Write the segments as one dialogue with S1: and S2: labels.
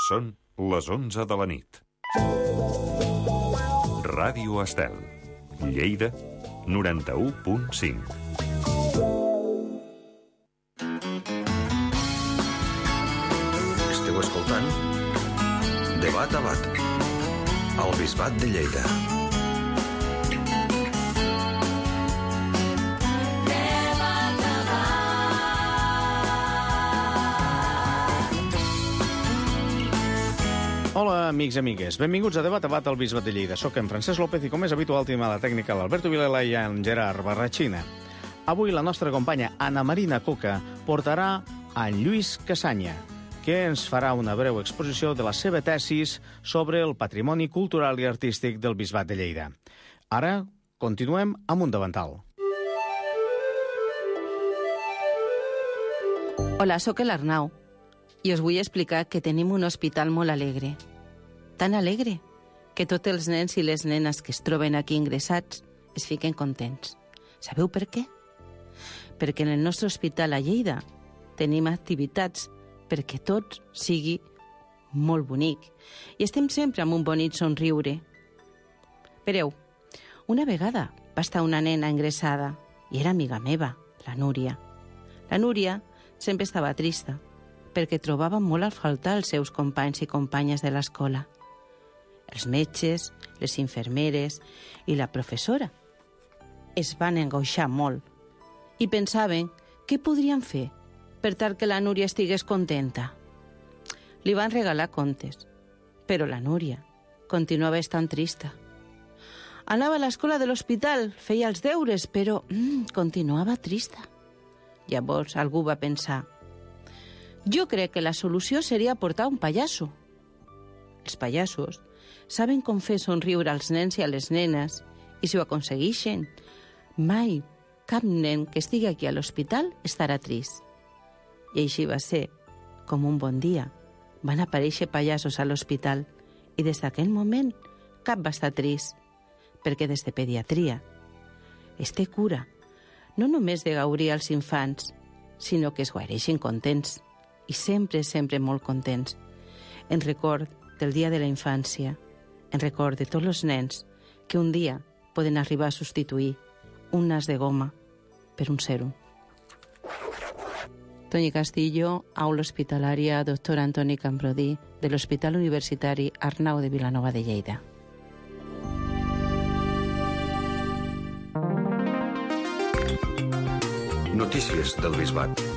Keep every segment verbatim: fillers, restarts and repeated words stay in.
S1: Són les onze de la nit. Ràdio Estel, Lleida, noranta-u punt cinc.
S2: Esteu escoltant Debat a Bat, al Bisbat de Lleida.
S3: Hola, amics i amigues. Benvinguts a Debat a Bat al Bisbat de Lleida. Soc en Francesc López i, com és habitual, tenim a la tècnica l'Alberto Vilela i en Gerard Barrachina. Avui la nostra companya Ana Marina Coca portarà en Lluís Casanya, que ens farà una breu exposició de la seva tesis sobre el patrimoni cultural i artístic del Bisbat de Lleida. Ara continuem amb un davantal.
S4: Hola, sóc l'Arnau i us vull explicar que tenim un hospital molt alegre. Tan alegre que tots els nens i les nenes que es troben aquí ingressats es fiquen contents. Sabeu per què? Perquè en el nostre hospital a Lleida tenim activitats perquè tot sigui molt bonic i estem sempre amb un bonic somriure. Vereu, una vegada va estar una nena ingressada i era amiga meva, la Núria. La Núria sempre estava trista perquè trobava molt a faltar els seus companys i companyes de l'escola. Els metges, les infermeres i la professora es van angoixar molt i pensaven què podrien fer per tal que la Núria estigués contenta. Li van regalar contes, però la Núria continuava estant trista. Anava a l'escola de l'hospital, feia els deures, però mm, continuava trista. Llavors algú va pensar: jo crec que la solució seria portar un pallasso. Els pallassos saben com fer somriure als nens i a les nenes i si ho aconsegueixen, mai cap nen que estigui aquí a l'hospital estarà trist. I així va ser, com un bon dia. Van aparèixer pallassos a l'hospital i des d'aquell moment cap va estar trist, perquè des de pediatria es té cura no només de gaudir als infants, sinó que es guareixen contents i sempre, sempre molt contents. En record del dia de la infància, en record de tots els nens que un dia poden arribar a substituir un nas de goma per un sèrum. Toni Castillo, aula hospitalària doctor Antoni Cambrodí, de l'Hospital Universitari Arnau de Vilanova de Lleida.
S2: Notícies del Bisbat.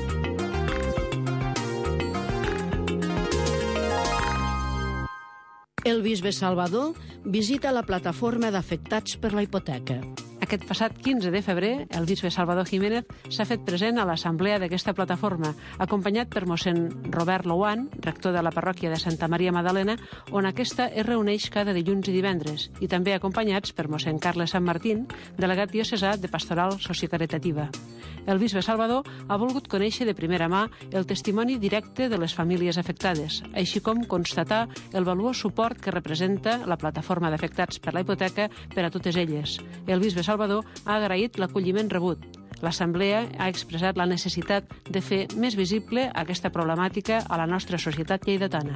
S5: El bisbe Salvador visita la plataforma d'afectats per la hipoteca.
S6: Aquest passat quinze de febrer, el bisbe Salvador Jiménez s'ha fet present a l'assemblea d'aquesta plataforma, acompanyat per mossèn Robert Louan, rector de la parròquia de Santa Maria Madalena, on aquesta es reuneix cada dilluns i divendres, i també acompanyats per mossèn Carles Sant Martín, delegat diocesà de Pastoral Sociocaritativa. El bisbe Salvador ha volgut conèixer de primera mà el testimoni directe de les famílies afectades, així com constatar el valuós suport que representa la plataforma d'afectats per la hipoteca per a totes elles. El bisbe Salvador ha agraït l'acolliment rebut. L'Assemblea ha expressat la necessitat de fer més visible aquesta problemàtica a la nostra societat lleidatana.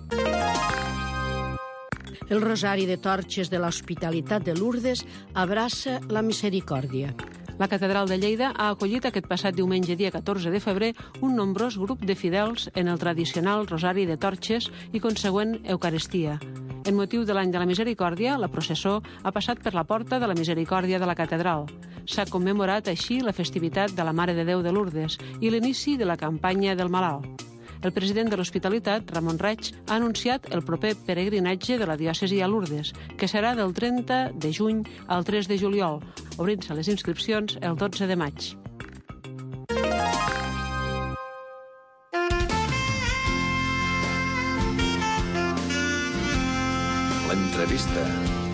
S5: El Rosari de Torxes de l'Hospitalitat de Lourdes abraça la misericòrdia.
S6: La Catedral de Lleida ha acollit aquest passat diumenge, dia catorze de febrer, un nombrós grup de fidels en el tradicional Rosari de Torxes i consegüent Eucaristia. En motiu de l'any de la Misericòrdia, la processó ha passat per la porta de la Misericòrdia de la Catedral. S'ha commemorat així la festivitat de la Mare de Déu de Lourdes i l'inici de la campanya del Malalt. El president de l'Hospitalitat, Ramon Reig, ha anunciat el proper peregrinatge de la diòcesi a Lourdes, que serà del trenta de juny al tres de juliol, obrint-se les inscripcions el dotze de maig.
S2: L'entrevista.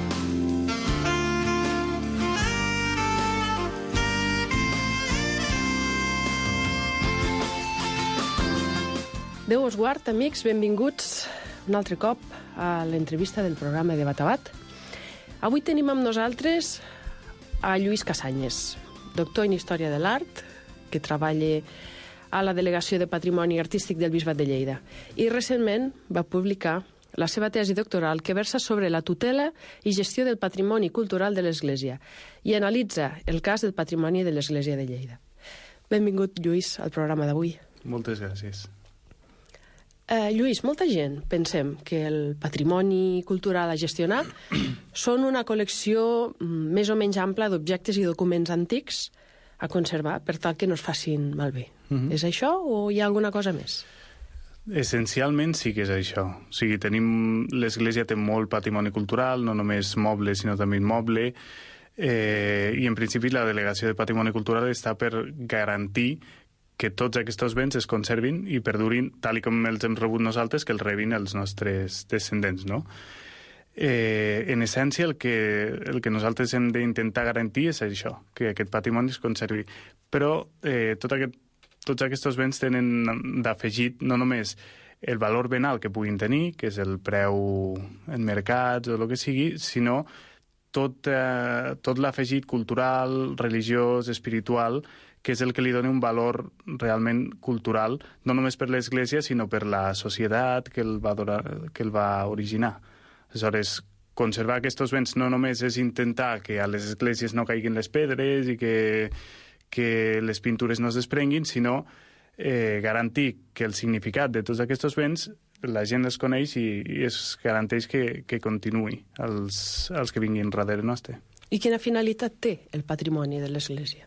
S7: Déu us guard, amics, benvinguts un altre cop a l'entrevista del programa de Debat a Bat. Avui tenim amb nosaltres a Lluís Casanyes, doctor en Història de l'Art, que treballa a la Delegació de Patrimoni Artístic del Bisbat de Lleida i recentment va publicar la seva tesi doctoral que versa sobre la tutela i gestió del patrimoni cultural de l'Església i analitza el cas del patrimoni de l'Església de Lleida. Benvingut, Lluís, al programa d'avui.
S8: Moltes gràcies.
S7: Eh, Lluís, molta gent pensem que el patrimoni cultural a gestionar són una col·lecció més o menys ampla d'objectes i documents antics a conservar per tal que no es facin malbé. Mm-hmm. És això o hi ha alguna cosa més?
S8: Essencialment sí que és això. O sigui, tenim... l'Església té molt patrimoni cultural, no només moble, sinó també immoble, eh, i en principi la Delegació de Patrimoni Cultural està per garantir que tots aquests béns es conservin i perdurin tal i com els hem rebut nosaltres, que els rebin els nostres descendents, no? Eh, en essència, el que, el que nosaltres hem d'intentar garantir és això, que aquest patrimoni es conservi. Però eh, tot aquest, tots aquests béns tenen d'afegit no només el valor venal que puguin tenir, que és el preu en mercats o el que sigui, sinó tot, eh, tot l'afegit cultural, religiós, espiritual, que és el que li dona un valor realment cultural, no només per l'Església, sinó per la societat que el va, donar, que el va originar. Aleshores, conservar aquests béns no només és intentar que a les esglésies no caiguin les pedres i que, que les pintures no es desprenguin, sinó eh, garantir que el significat de tots aquests béns la gent els coneix i, i es garanteix que, que continuï els, els que vinguin darrere nostre.
S7: I quina finalitat té el patrimoni de l'Església?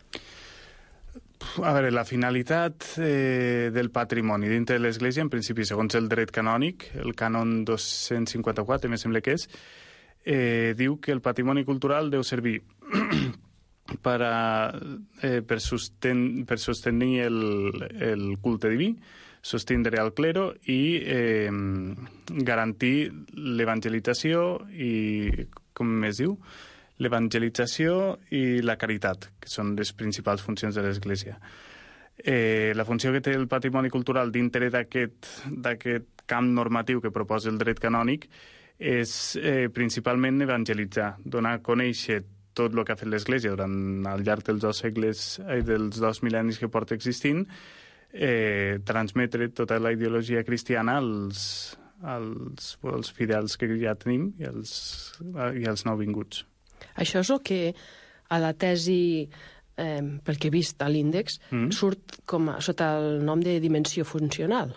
S8: A veure, la finalitat eh, del patrimoni dintre de l'Església, en principi, segons el dret canònic, el cànon dos-cents cinquanta-quatre, me sembla que és, eh, diu que el patrimoni cultural deu servir per, a, eh, per, sosten, per sostenir el, el culte diví, sostindre el clero i eh, garantir l'evangelització i, com més diu, l'evangelització i la caritat, que són les principals funcions de l'Església. Eh, la funció que té el patrimoni cultural dintre d'aquest camp normatiu que proposa el dret canònic és eh, principalment evangelitzar, donar a conèixer tot el que ha fet l'Església durant al llarg dels dos segles, eh, dels dos mil·lennis que porta existint, eh, transmetre tota la ideologia cristiana als, als, als fidels que ja tenim i als, i als nouvinguts.
S7: Això és el que a la tesi, eh, pel que he vist a l'índex, mm. surt com a, sota el nom de dimensió funcional.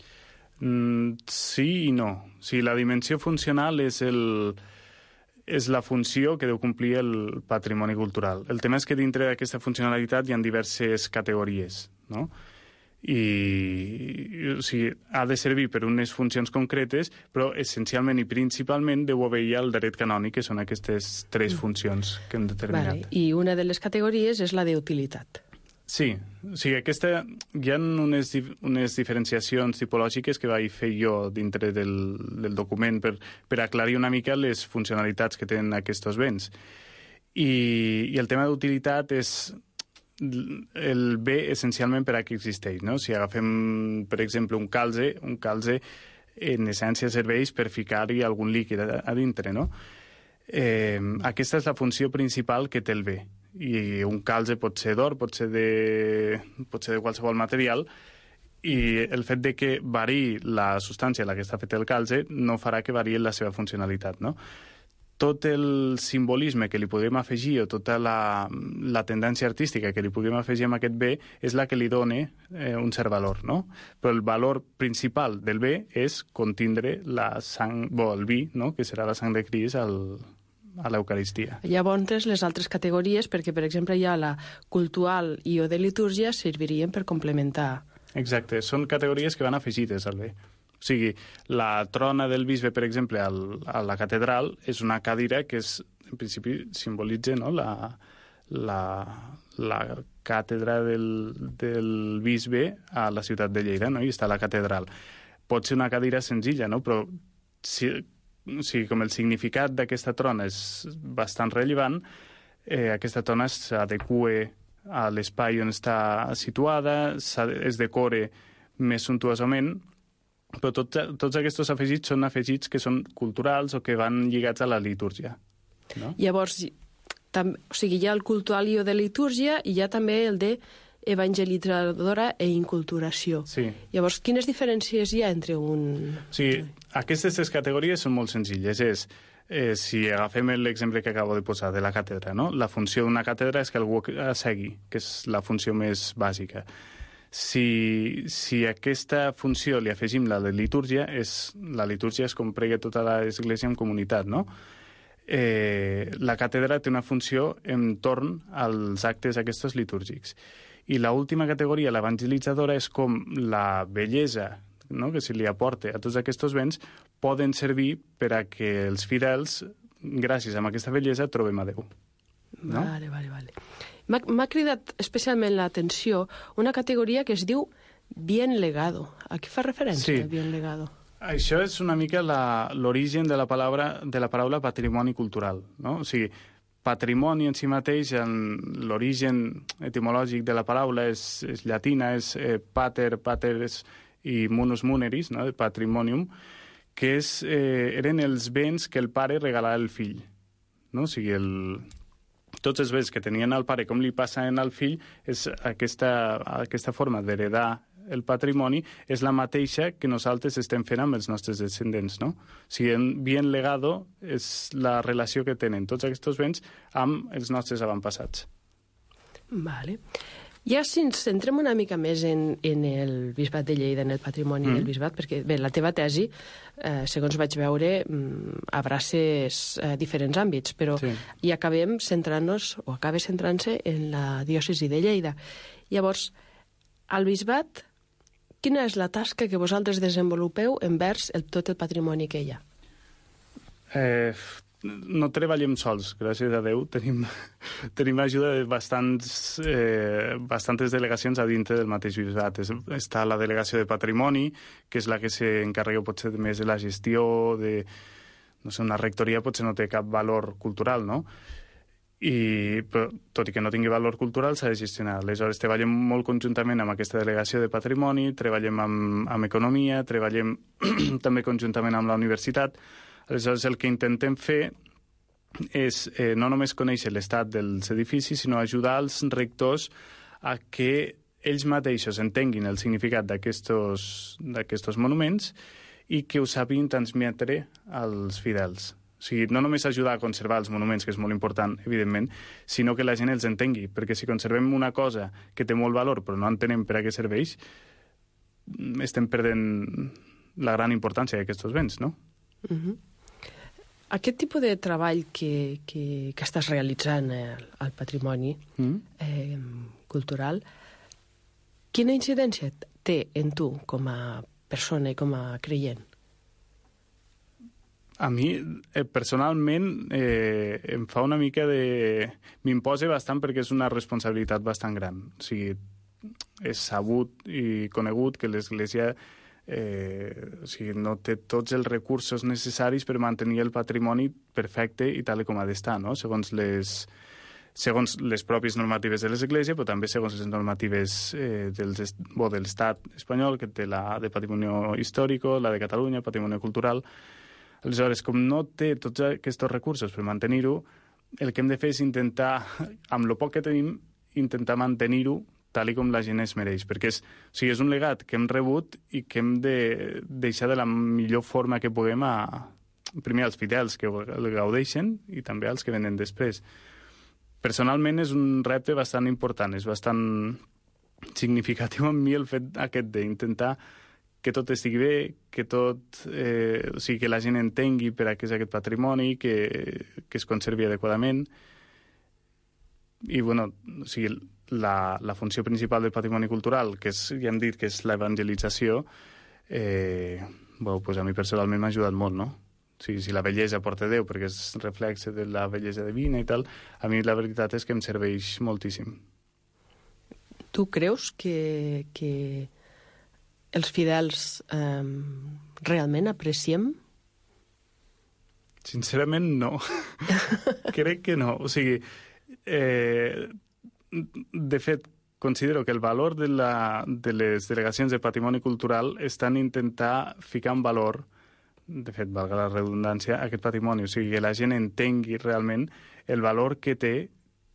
S8: Mm, sí i no. O sigui, la dimensió funcional és, el, és la funció que deu complir el patrimoni cultural. El tema és que dintre d'aquesta funcionalitat hi ha diverses categories, no? I o sigui, ha de servir per unes funcions concretes, però essencialment i principalment deu obeir al dret canònic, que són aquestes tres funcions que hem determinat.
S7: Vale. I una de les categories és la d'utilitat.
S8: Sí, o sigui, aquesta, hi ha unes, unes diferenciacions tipològiques que vaig fer jo dintre del, del document per, per aclarir una mica les funcionalitats que tenen aquests béns. I, i el tema d'utilitat és el bé essencialment per a què existeix, no? Si agafem, per exemple, un calze, un calze en essència serveix per ficar-hi algun líquid a, a dintre, no? Eh, aquesta és la funció principal que té el bé. I un calze pot ser d'or, pot ser de, pot ser de qualsevol material, i el fet de que variï la substància a la que està fet el calze no farà que variï la seva funcionalitat, no? Tot el simbolisme que li podem afegir o tota la, la tendència artística que li podem afegir a aquest bé és la que li dona eh, un cert valor, no? Però el valor principal del bé és contindre la sang, bo, el vi, no? Que serà la sang de Crist al, a l'Eucaristia.
S7: Llavors, les altres categories, perquè, per exemple, hi ha la cultural i o de litúrgia, servirien per complementar.
S8: Exacte, són categories que van afegides al bé. O sigui, la trona del bisbe, per exemple, al, a la catedral, és una cadira que és, en principi simbolitza, no?, la, la, la càtedra del, del bisbe a la ciutat de Lleida, no?, i està a la catedral. Pot ser una cadira senzilla, no?, però si, o sigui, com el significat d'aquesta trona és bastant rellevant, eh, aquesta trona s'adequa a l'espai on està situada, es decore més suntuosament, però tots, tots aquests afegits són afegits que són culturals o que van lligats a la litúrgia. No?
S7: Llavors, tam, o sigui, hi ha el cultual i el de litúrgia i hi ha també el de evangelitzadora i inculturació.
S8: Sí.
S7: Llavors, quines diferències hi ha entre un...
S8: Sí, aquestes tres categories són molt senzilles. És, eh, si agafem l'exemple que acabo de posar de la càtedra, no? La funció d'una càtedra és que algú segui, que és la funció més bàsica. Si, si a aquesta funció li afegim la de litúrgia, és, la litúrgia és com prega tota l'església en comunitat, no? Eh, la càtedra té una funció entorn als actes aquests litúrgics. I l'última categoria, l'evangelitzadora, és com la bellesa, no?, que se li aporta a tots aquests béns poden servir per a que els fidels, gràcies a aquesta bellesa, trobem a Déu. No?
S7: Vale, vale, vale. M'ha cridat especialment l'atenció una categoria que es diu bien legado. A què fa referència,
S8: sí.
S7: Bien legado?
S8: Això és una mica l'origen de la paraula, de la paraula patrimoni cultural, no? O sigui, patrimoni en si mateix, l'origen etimològic de la paraula és, és llatina, és eh, pater, pater és, i munus muneris, no? Patrimonium, que és, eh, eren els béns que el pare regalava al fill. No? O sigui, el, tots els béns que tenien al pare, com li passaven al fill, és aquesta, aquesta forma d'heredar el patrimoni és la mateixa que nosaltres estem fent amb els nostres descendents, no? O sigui, bien legado és la relació que tenen tots aquests béns amb els nostres avantpassats.
S7: Vale. Ja si ens centrem una mica més en, en el Bisbat de Lleida, en el patrimoni mm. del Bisbat, perquè bé, la teva tesi, eh, segons vaig veure, abraces eh, diferents àmbits, però sí. hi acabem centrant-nos, o acaba centrant-se en la diòcesi de Lleida. Llavors, al Bisbat, quina és la tasca que vosaltres desenvolupeu envers el, tot el patrimoni que hi ha?
S8: Eh, no treballem sols, gràcies a Déu. Tenim, tenim ajuda de bastants, eh, bastantes delegacions a dintre del mateix bisbat. Està la delegació de patrimoni, que és la que s'encarrega potser més de la gestió, de, no sé, una rectoria potser no té cap valor cultural, no? I, però, tot i que no tingui valor cultural, s'ha de gestionar. Aleshores, treballem molt conjuntament amb aquesta delegació de patrimoni, treballem amb, amb economia, treballem també conjuntament amb la universitat. Aleshores, el que intentem fer és eh, no només conèixer l'estat dels edificis, sinó ajudar els rectors a que ells mateixos entenguin el significat d'aquests monuments i que ho sàpiguin transmetre als fidels. O sigui, no només ajudar a conservar els monuments, que és molt important, evidentment, sinó que la gent els entengui, perquè si conservem una cosa que té molt valor però no entenem per a què serveix, estem perdent la gran importància d'aquests béns, no?
S7: Uh-huh. Aquest tipus de treball que, que, que estàs realitzant al, al patrimoni uh-huh. eh, cultural, quina incidència té en tu com a persona i com a creient?
S8: A mi, eh, personalment, eh, em fa una mica de... M'imposa bastant perquè és una responsabilitat bastant gran. O sigui, és sabut i conegut que l'Església eh, o sigui, no té tots els recursos necessaris per mantenir el patrimoni perfecte i tal com ha d'estar, no? Segons les, segons les pròpies normatives de l'Església, però també segons les normatives eh, dels, bo, de l'Estat espanyol, que té la de patrimoni històric, la de Catalunya, patrimoni cultural. Aleshores, com no té tots aquests recursos per mantenir-ho, el que hem de fer és intentar, amb el poc que tenim, intentar mantenir-ho tal com la gent es mereix. Perquè és, o sigui, és un legat que hem rebut i que hem de deixar de la millor forma que puguem a, primer als fidels que el gaudeixen i també als que venen després. Personalment és un repte bastant important, és bastant significatiu en mi el fet aquest d'intentar que tot estigui bé, que tot, eh, o sigui, que la gent entengui per a què és aquest patrimoni, que, que es conservi adequadament. I, bueno, o sigui, la, la funció principal del patrimoni cultural, que és, ja hem dit que és l'evangelització, eh, bueno, pues a mi personalment m'ha ajudat molt, no? O sigui, si la bellesa porta Déu, perquè és reflexe de la bellesa divina i tal, a mi la veritat és que em serveix moltíssim.
S7: Tu creus que... que... els fidels eh, realment apreciem?
S8: Sincerament, no. Crec que no. O sigui, eh, de fet, considero que el valor de, la, de les delegacions de patrimoni cultural està en intentar ficar en valor, de fet, valga la redundància, aquest patrimoni. O sigui, que la gent entengui realment el valor que té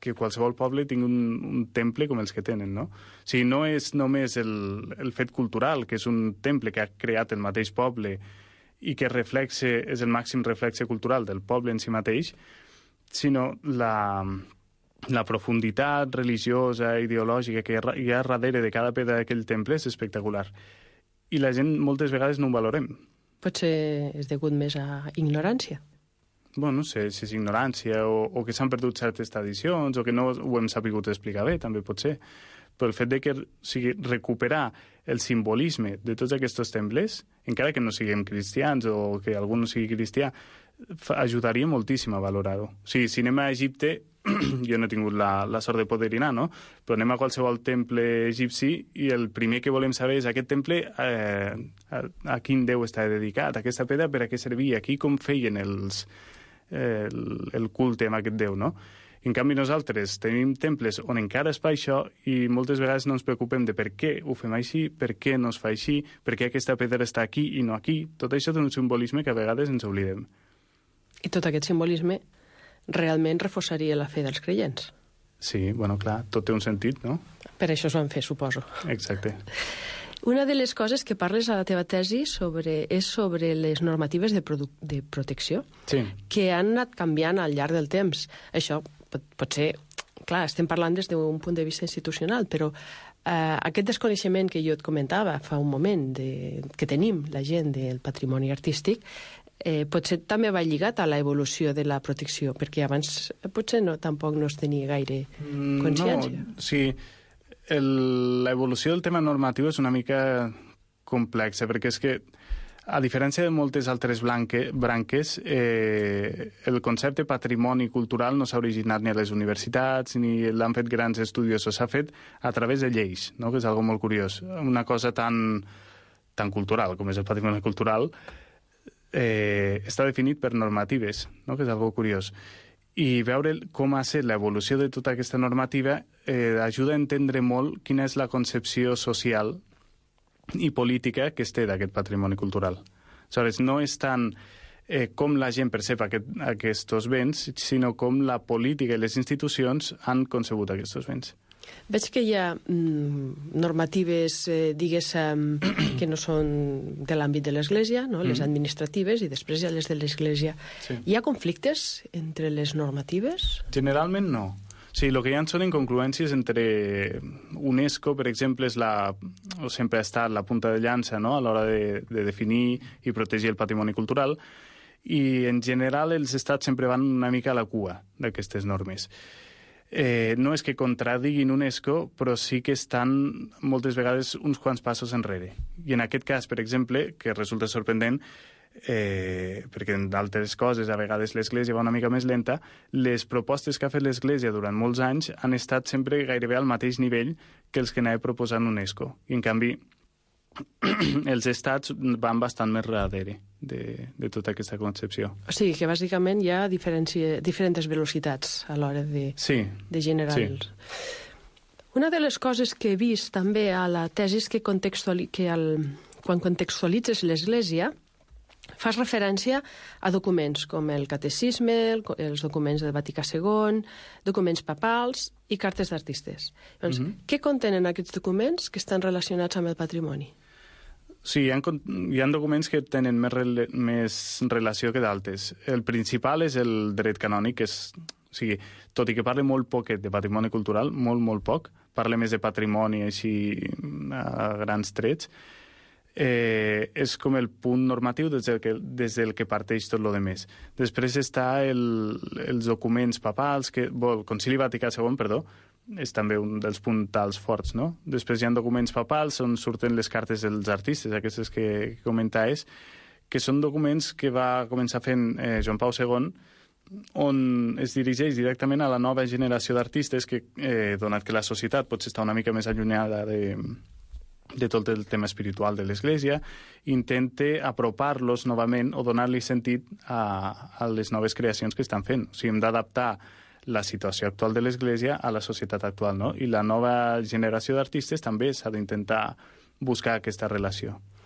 S8: que qualsevol poble tingui un, un temple com els que tenen, no? O sigui, no és només el, el fet cultural, que és un temple que ha creat el mateix poble i que reflexe, és el màxim reflexe cultural del poble en si mateix, sinó la, la profunditat religiosa, ideològica que hi ha darrere de cada pedra d'aquell temple és espectacular. I la gent moltes vegades no ho valorem.
S7: Potser és degut més a ignorància.
S8: Bueno, no sé si és ignorància o, o que s'han perdut certes tradicions o que no ho hem sabut explicar bé, també pot ser. Però el fet de que, o sigui, recuperar el simbolisme de tots aquests temples, encara que no siguem cristians o que algú no sigui cristià, ajudaria moltíssim a valorar-ho. O sigui, si anem a Egipte, jo no he tingut la, la sort de poder anar, no? Però anem a qualsevol temple egipci i el primer que volem saber és aquest temple eh, a, a quin déu està dedicat, aquesta pedra per a què servia, aquí com feien els, eh, el, el culte amb aquest déu, no? En canvi, nosaltres tenim temples on encara es fa això i moltes vegades no ens preocupem de per què ho fem així, per què no es fa així, per què aquesta pedra està aquí i no aquí. Tot això té un simbolisme que a vegades ens oblidem.
S7: I tot aquest simbolisme realment reforçaria la fe dels creients.
S8: Sí, bueno, clar, tot té un sentit, no?
S7: Per això es van fer, suposo.
S8: Exacte.
S7: Una de les coses que parles a la teva tesi sobre, és sobre les normatives de, de protecció
S8: sí.
S7: que han anat canviant al llarg del temps. Això pot, pot ser... Clar, estem parlant des d'un punt de vista institucional, però eh, aquest desconeixement que jo et comentava fa un moment de, que tenim la gent del patrimoni artístic Eh, potser també va lligat a l'evolució de la protecció, perquè abans potser no, tampoc no es tenia gaire consciència.
S8: No, sí, l'evolució del tema normatiu és una mica complexa, perquè és que, a diferència de moltes altres blanque, branques, eh, el concepte patrimoni cultural no s'ha originat ni a les universitats, ni l'han fet grans estudiosos, s'ha fet a través de lleis, no? Que és algo molt curiós. Una cosa tan, tan cultural com és el patrimoni cultural, Eh, està definit per normatives, no? Que és algo curiós. I veure com ha estat l'evolució de tota aquesta normativa eh, ajuda a entendre molt quina és la concepció social i política que es té d'aquest patrimoni cultural. Aleshores, no és tant eh, com la gent percep aquest, aquests béns, sinó com la política i les institucions han concebut aquests béns.
S7: Veig que hi ha mm, normatives, eh, diguéssim, que no són de l'àmbit de l'Església, no? Les administratives, i després hi ha les de l'Església. Sí. Hi ha conflictes entre les normatives?
S8: Generalment no. Sí, el que hi ha són incongruències entre UNESCO, per exemple, és la, o sempre ha estat la punta de llança, no? A l'hora de, de definir i protegir el patrimoni cultural, i en general els estats sempre van una mica a la cua d'aquestes normes. Eh, no és que contradiguin UNESCO, però sí que estan moltes vegades uns quants passos enrere. I en aquest cas, per exemple, que resulta sorprendent, eh, perquè en d'altres coses a vegades l'Església va una mica més lenta, les propostes que ha fet l'Església durant molts anys han estat sempre gairebé al mateix nivell que els que anava proposant UNESCO. I en canvi, els estats van bastant més darrere de, de tota aquesta concepció.
S7: O sigui que bàsicament hi ha diferents velocitats a l'hora de,
S8: sí,
S7: de generar
S8: sí.
S7: els... Una de les coses que he vist també a la tesi és que, contextuali... que el... quan contextualitzes l'Església fas referència a documents com el catecisme, el... els documents del Vaticà segon, documents papals i cartes d'artistes. Doncs, mm-hmm. Què contenen aquests documents que estan relacionats amb el patrimoni?
S8: Sí, hi ha, hi ha documents que tenen més, rele, més relació que d'altres. El principal és el dret canònic, que és, o sigui, tot i que parla molt poquet de patrimoni cultural, molt, molt poc, parla més de patrimoni així a grans trets, eh, és com el punt normatiu des del que, des del que parteix tot el més. Després està el, els documents papals, que, bo, el Concili Vaticà segon, perdó, és també un dels puntals forts, no? Després hi ha documents papals on surten les cartes dels artistes, aquestes que, que comentaves, que són documents que va començar fent eh, Joan Pau segon, on es dirigeix directament a la nova generació d'artistes que, eh, donat que la societat potser està una mica més allunyada de, de tot el tema espiritual de l'Església, intenta apropar-los novament o donar-li sentit a, a les noves creacions que estan fent. O sigui, hem d'adaptar la situació actual de l'Església a la societat actual, no? I la nova generació d'artistes també s'ha d'intentar buscar aquesta relació.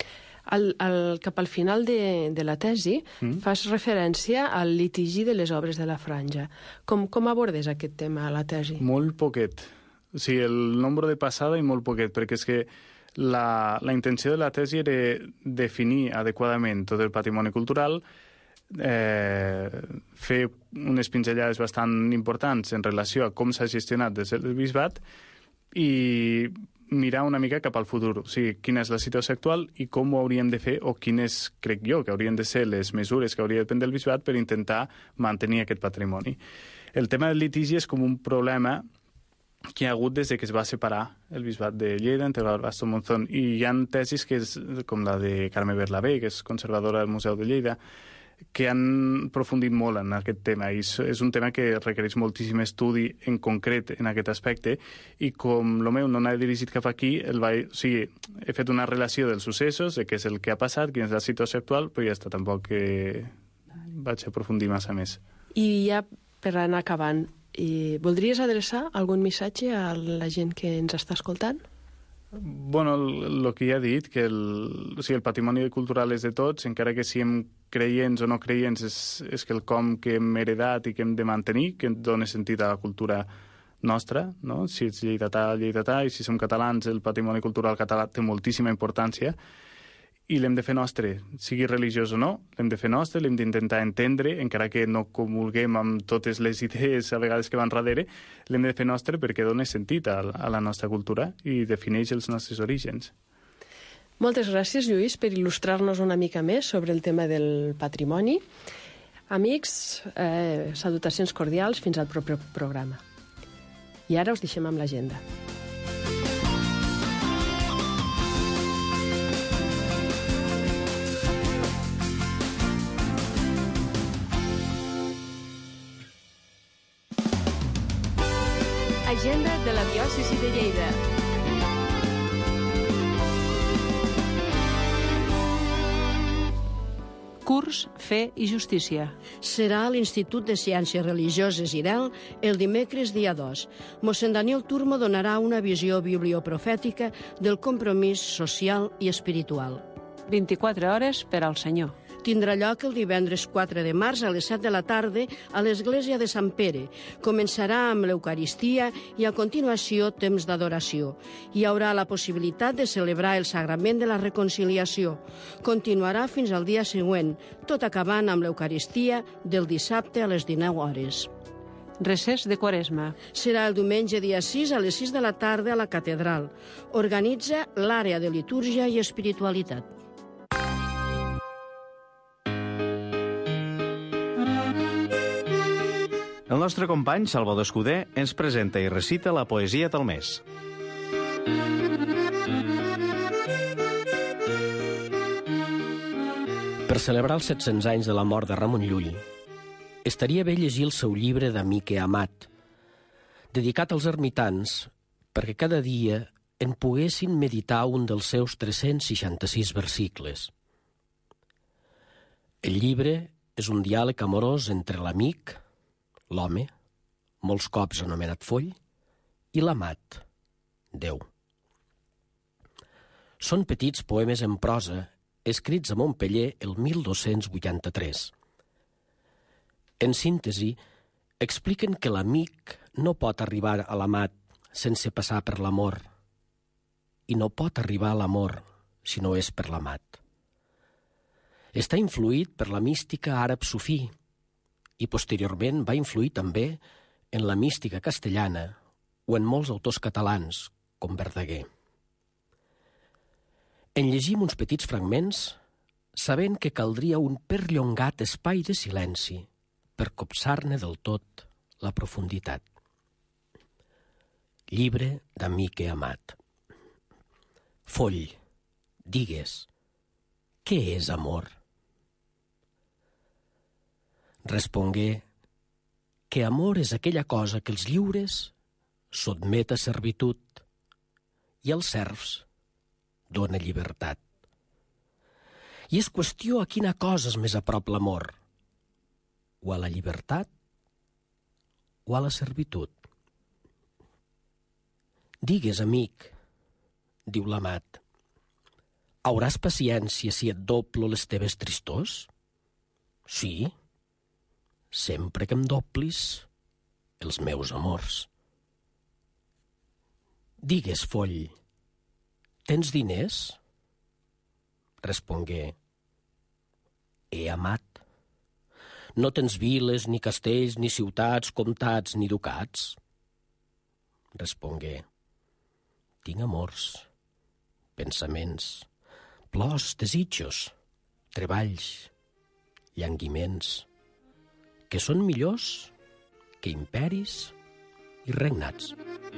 S7: Al, al, cap al final de, de la tesi mm. fas referència al litigi de les obres de la franja. Com, com abordes aquest tema a la tesi?
S8: Molt poquet. O sigui, el nombre de passada i molt poquet, perquè és que la, la intenció de la tesi era definir adequadament tot el patrimoni cultural, eh, fer unes pinzellades bastant importants en relació a com s'ha gestionat des del bisbat i mirar una mica cap al futur, o sigui, quina és la situació actual i com ho hauríem de fer, o quines, crec jo, que haurien de ser les mesures que hauria de prendre el bisbat per intentar mantenir aquest patrimoni. El tema del litigi és com un problema que hi ha hagut des de que es va separar el bisbat de Lleida entre Barbastro i Monzón, i hi ha tesis que és, com la de Carme Berlabé, que és conservadora del Museu de Lleida, que han aprofundit molt en aquest tema, i és un tema que requereix moltíssim estudi en concret en aquest aspecte, i com el meu no n'ha dirigit cap aquí, el va, o sigui, he fet una relació dels successos, de què és el que ha passat, quina és la situació actual, però ja està, tampoc que vaig aprofundir massa més.
S7: I ja per anar acabant, i voldries adreçar algun missatge a la gent que ens està escoltant?
S8: Bueno, el, el que ja he dit, que el, o sigui, el patrimoni cultural és de tots, encara que siguem creients o no creients, és, és quelcom que hem heredat i que hem de mantenir, que dona sentit a la cultura nostra, no? Si ets lleidatà, lleidatà, i si som catalans, el patrimoni cultural català té moltíssima importància, i l'hem de fer nostre, sigui religiós o no, l'hem de fer nostre, l'hem d'intentar entendre, encara que no comulguem amb totes les idees a vegades que van darrere, l'hem de fer nostre perquè dona sentit a, a la nostra cultura i defineix els nostres orígens.
S7: Moltes gràcies, Lluís, per il·lustrar-nos una mica més sobre el tema del patrimoni. Amics, eh, salutacions cordials, fins al proper programa. I ara us deixem amb l'agenda.
S9: Agenda de la diòcesi de Lleida.
S6: Curs Fe i Justícia.
S5: Serà a l'Institut de Ciències Religioses I R E L el dimecres dia dos. Mossèn Daniel Turmo donarà una visió biblioprofètica del compromís social i espiritual.
S6: vint-i-quatre hores per al Senyor.
S5: Tindrà lloc el divendres quatre de març a les set de la tarda a l'Església de Sant Pere. Començarà amb l'Eucaristia i a continuació temps d'adoració. Hi haurà la possibilitat de celebrar el Sagrament de la Reconciliació. Continuarà fins al dia següent, tot acabant amb l'Eucaristia del dissabte a les dinou hores.
S6: Recés de Quaresma.
S5: Serà el diumenge dia sis a les sis de la tarda a la Catedral. Organitza l'àrea de litúrgia i espiritualitat.
S3: El nostre company, Salvador Escudé, ens presenta i recita la poesia del mes.
S10: Per celebrar els set-cents anys de la mort de Ramon Llull, estaria bé llegir el seu llibre d'Amic e Amat, dedicat als ermitans, perquè cada dia en poguessin meditar un dels seus tres-cents seixanta-sis versicles. El llibre és un diàleg amorós entre l'amic, l'home, molts cops anomenat foll, i l'amat, Déu. Són petits poemes en prosa escrits a Montpeller el mil dos-cents vuitanta-tres. En síntesi, expliquen que l'amic no pot arribar a l'amat sense passar per l'amor, i no pot arribar a l'amor si no és per l'amat. Està influït per la mística àrab-sufí, i posteriorment va influir també en la mística castellana o en molts autors catalans, com Verdaguer. En llegim uns petits fragments, sabent que caldria un perllongat espai de silenci per copsar-ne del tot la profunditat. Llibre d'Amic e Amat. Foll, digues, què és amor? Respongué que amor és aquella cosa que els lliures sotmet a servitud i als serfs dona llibertat. I és qüestió a quina cosa és més a prop l'amor, o a la llibertat o a la servitud. Digues, amic, diu l'amat, Hauràs paciència si et doblo les teves tristors? Sí, sempre que em doblis els meus amors. Digues, foll, tens diners? Respongué, he amat. No tens viles, ni castells, ni ciutats, comtats, ni ducats? Respongué, tinc amors, pensaments, plors, desitjos, treballs, llanguiments, que són millors que imperis i regnats.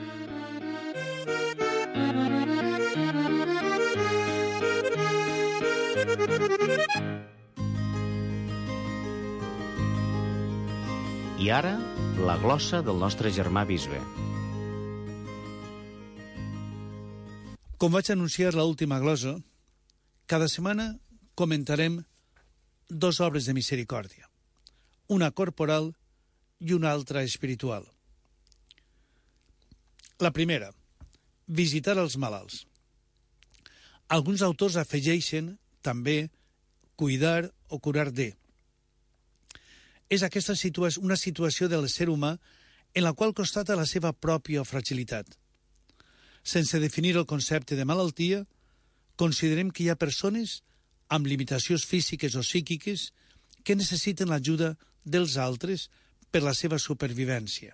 S3: I ara, la glossa del nostre germà bisbe.
S11: Com vaig anunciar l'última glosa, cada setmana comentarem dos obres de misericòrdia, una corporal i una altra espiritual. La primera, visitar els malalts. Alguns autors afegeixen també cuidar o curar de. És aquesta situació, una situació del ser humà en la qual constata la seva pròpia fragilitat. Sense definir el concepte de malaltia, considerem que hi ha persones amb limitacions físiques o psíquiques que necessiten l'ajuda dels altres per la seva supervivència.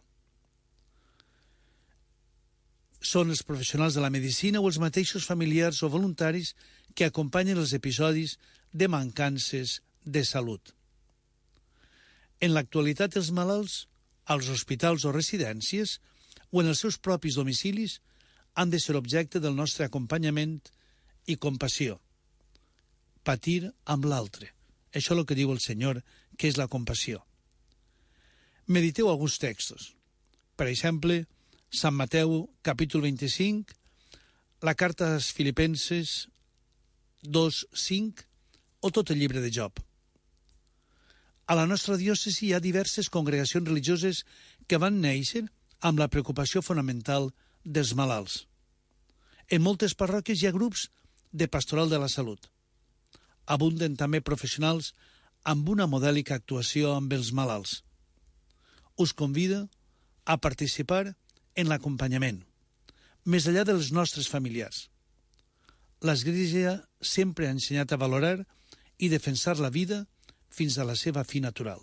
S11: Són els professionals de la medicina o els mateixos familiars o voluntaris que acompanyen els episodis de mancances de salut. En l'actualitat, els malalts, als hospitals o residències, o en els seus propis domicilis, han de ser objecte del nostre acompanyament i compassió. Patir amb l'altre. Això és el que diu el Senyor, que és la compassió. Mediteu alguns textos. Per exemple, Sant Mateu, capítol vint-i-cinc, la carta als Filipenses dos cinc o tot el llibre de Job. A la nostra diòcesi hi ha diverses congregacions religioses que van néixer amb la preocupació fonamental dels malalts. En moltes parròquies hi ha grups de pastoral de la salut. Abunden també professionals amb una modèlica actuació amb els malalts. Us convido a participar en l'acompanyament, més enllà dels nostres familiars. L'Església sempre ha ensenyat a valorar i defensar la vida fins a la seva fi natural.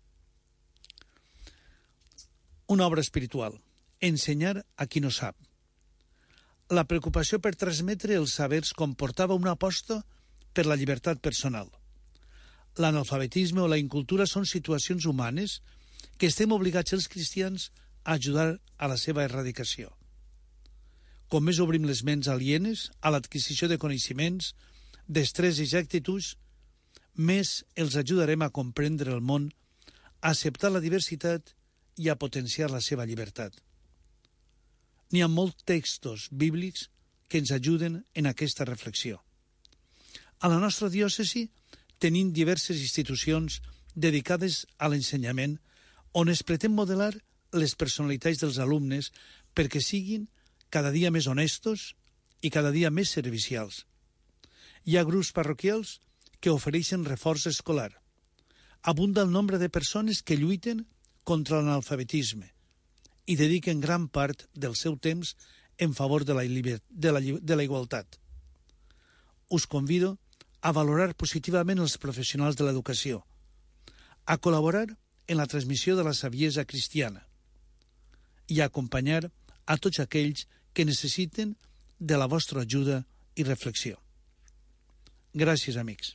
S11: Una obra espiritual. Ensenyar a qui no sap. La preocupació per transmetre els sabers comportava una aposta per la llibertat personal. L'analfabetisme o la incultura són situacions humanes que estem obligats els cristians a ajudar a la seva erradicació. Com més obrim les ments alienes a l'adquisició de coneixements, destreses i actituds, més els ajudarem a comprendre el món, a acceptar la diversitat i a potenciar la seva llibertat. N'hi ha molts textos bíblics que ens ajuden en aquesta reflexió. A la nostra diòcesi tenim diverses institucions dedicades a l'ensenyament on es pretén modelar les personalitats dels alumnes perquè siguin cada dia més honestos i cada dia més servicials. Hi ha grups parroquials que ofereixen reforç escolar. Abunda el nombre de persones que lluiten contra l'analfabetisme i dediquen gran part del seu temps en favor de la, de la, de la igualtat. Us convido a valorar positivament els professionals de l'educació, a col·laborar en la transmissió de la saviesa cristiana i a acompanyar a tots aquells que necessiten de la vostra ajuda i reflexió. Gràcies, amics.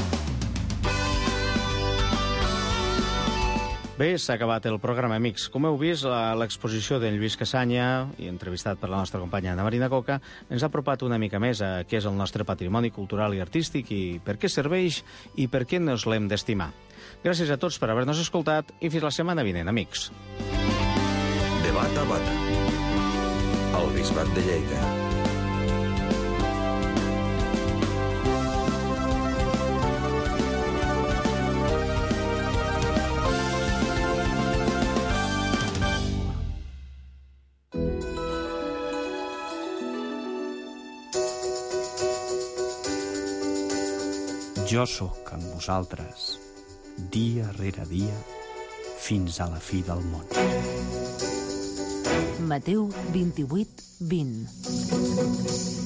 S3: Bé, s'ha acabat el programa, amics. Com heu vist, l'exposició d'en Lluís Cassanya, i entrevistat per la nostra companya Ana Marina Coca, ens ha apropat una mica més a què és el nostre patrimoni cultural i artístic i per què serveix i per què nos l'hem d'estimar. Gràcies a tots per haver-nos escoltat i fins la setmana vinent, amics.
S2: Debat a bat. El Bisbat de Lleida.
S12: Jo sóc amb vosaltres, dia rere dia, fins a la fi del món.
S13: Mateu vint-i-vuit vint.